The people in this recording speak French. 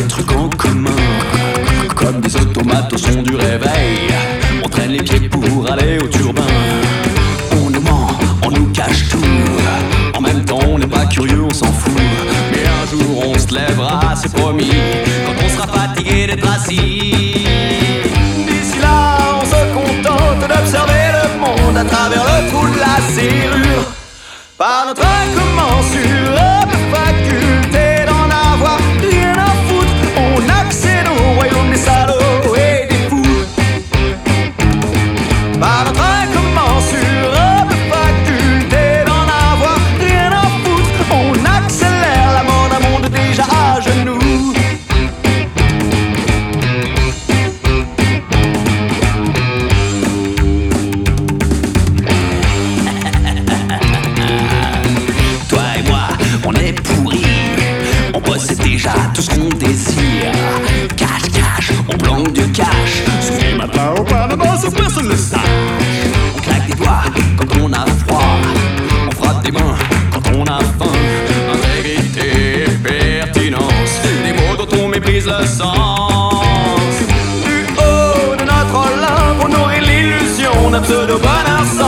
des trucs en commun, comme des automates au son du réveil. On traîne les pieds pour aller au turbin. On nous ment, on nous cache tout. En même temps on n'est pas curieux, on s'en fout. Mais un jour on se lèvera, c'est promis, quand on sera fatigué d'être assis. D'ici là on se contente d'observer le monde à travers le trou de la serrure. Par notre incommensurable faculté d'en avoir rien à foutre, on accède au royaume des salauds et des fous. Par notre incommensurable faculté d'en avoir rien à foutre, on accélère la mort d'un monde déjà à genoux. C'est déjà tout ce qu'on désire. Cache, cache, on planque du cash. Souviens maintenant au Panama sans personne le sache. On claque des doigts quand on a froid. On frotte des mains quand on a faim. Intégrité et pertinence, des mots dont on méprise le sens. Du haut de notre Olympe, on aurait l'illusion d'un pseudo bonheur.